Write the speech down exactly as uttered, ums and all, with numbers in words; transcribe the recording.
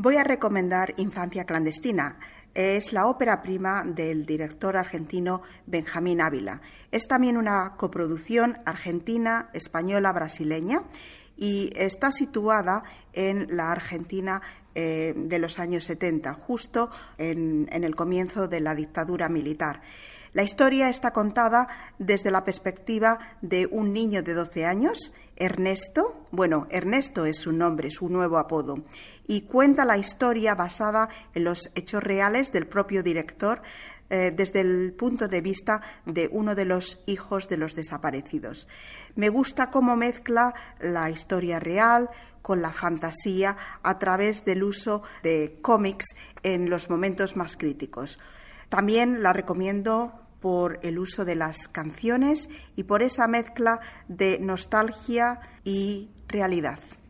Voy a recomendar Infancia clandestina. Es la ópera prima del director argentino Benjamín Ávila. Es también una coproducción argentina, española, brasileña y está situada en la Argentina eh, de los años setenta, justo en, en el comienzo de la dictadura militar. La historia está contada desde la perspectiva de un niño de doce años, Ernesto. Bueno, Ernesto es su nombre, su nuevo apodo, y cuenta la historia basada en los hechos reales del propio director eh, desde el punto de vista de uno de los hijos de los desaparecidos. Me gusta cómo mezcla la historia real con la fantasía a través del uso de cómics en los momentos más críticos. También la recomiendo por el uso de las canciones y por esa mezcla de nostalgia y realidad.